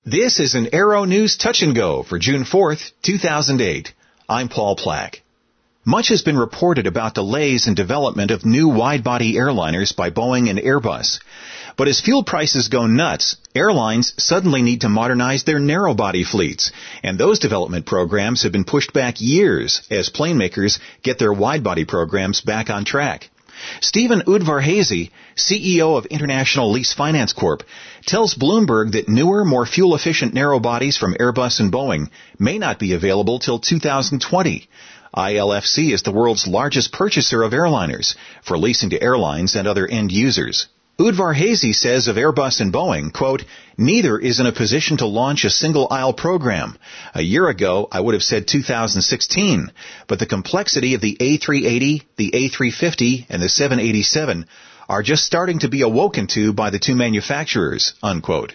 This is an Aero News Touch and Go for June 4th, 2008. I'm Paul Plack. Much has been reported about delays in development of new wide-body airliners by Boeing and Airbus. But as fuel prices go nuts, airlines suddenly need to modernize their narrow-body fleets, and those development programs have been pushed back years as plane makers get their wide-body programs back on track. Stephen Udvarhazy, CEO of International Lease Finance Corp., tells Bloomberg that newer, more fuel-efficient narrow bodies from Airbus and Boeing may not be available till 2020. ILFC is the world's largest purchaser of airliners for leasing to airlines and other end users. Udvarhazy says of Airbus and Boeing, quote, neither is in a position to launch a single-aisle program. A year ago, I would have said 2016, but the complexity of the A380, the A350, and the 787 are just starting to be awoken to by the two manufacturers, unquote.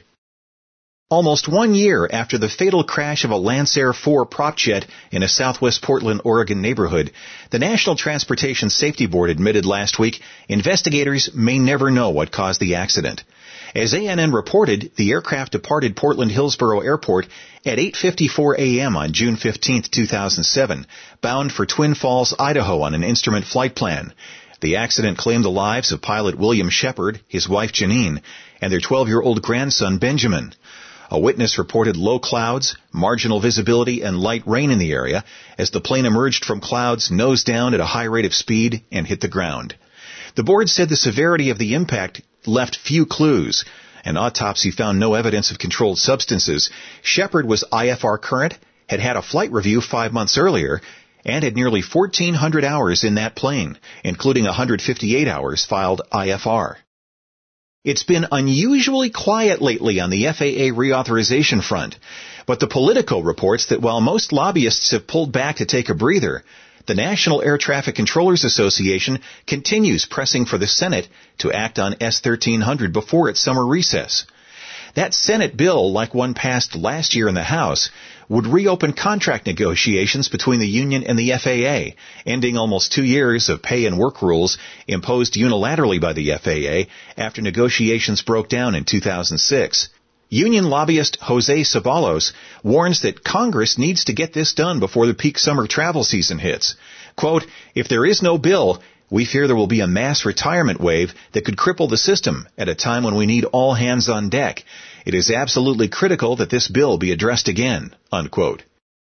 Almost 1 year after the fatal crash of a Lancair 4 prop jet in a southwest Portland, Oregon neighborhood, the National Transportation Safety Board admitted last week investigators may never know what caused the accident. As ANN reported, the aircraft departed Portland Hillsboro Airport at 8:54 a.m. on June 15, 2007, bound for Twin Falls, Idaho on an instrument flight plan. The accident claimed the lives of pilot William Shepard, his wife Janine, and their 12-year-old grandson Benjamin. A witness reported low clouds, marginal visibility, and light rain in the area as the plane emerged from clouds nose down at a high rate of speed and hit the ground. The board said the severity of the impact left few clues. An autopsy found no evidence of controlled substances. Shepard was IFR current, had had a flight review 5 months earlier, and had nearly 1,400 hours in that plane, including 158 hours filed IFR. It's been unusually quiet lately on the FAA reauthorization front, but the Politico reports that while most lobbyists have pulled back to take a breather, the National Air Traffic Controllers Association continues pressing for the Senate to act on S-1300 before its summer recess. That Senate bill, like one passed last year in the House, would reopen contract negotiations between the union and the FAA, ending almost 2 years of pay and work rules imposed unilaterally by the FAA after negotiations broke down in 2006. Union lobbyist Jose Ceballos warns that Congress needs to get this done before the peak summer travel season hits. Quote, if there is no bill, we fear there will be a mass retirement wave that could cripple the system at a time when we need all hands on deck. It is absolutely critical that this bill be addressed again, unquote.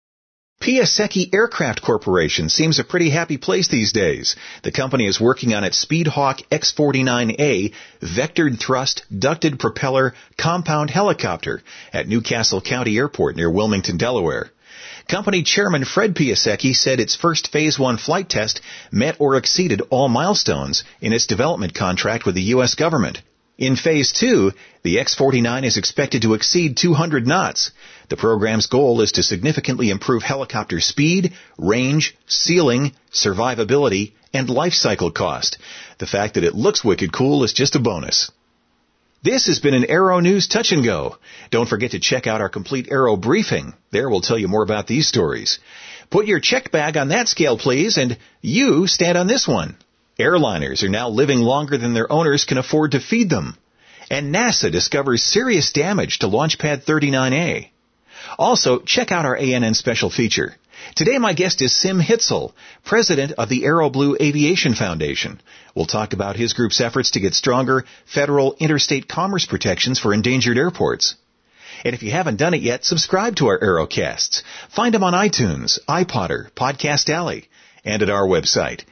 Piasecki Aircraft Corporation seems a pretty happy place these days. The company is working on its Speedhawk X-49A vectored thrust ducted propeller compound helicopter at Newcastle County Airport near Wilmington, Delaware. Company chairman Fred Piasecki said its first Phase 1 flight test met or exceeded all milestones in its development contract with the U.S. government. In Phase 2, the X-49 is expected to exceed 200 knots. The program's goal is to significantly improve helicopter speed, range, ceiling, survivability, and life cycle cost. The fact that it looks wicked cool is just a bonus. This has been an Aero News Touch and Go. Don't forget to check out our complete Aero briefing. There we'll tell you more about these stories. Put your check bag on that scale, please, and you stand on this one. Airliners are now living longer than their owners can afford to feed them. And NASA discovers serious damage to Launchpad 39A. Also, check out our ANN special feature. Today my guest is Sim Hitzel, president of the AeroBlue Aviation Foundation. We'll talk about his group's efforts to get stronger federal interstate commerce protections for endangered airports. And if you haven't done it yet, subscribe to our Aerocasts. Find them on iTunes, iPodder, Podcast Alley, and at our website,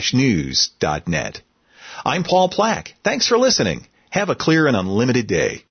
www.aero-news.net. I'm Paul Plack. Thanks for listening. Have a clear and unlimited day.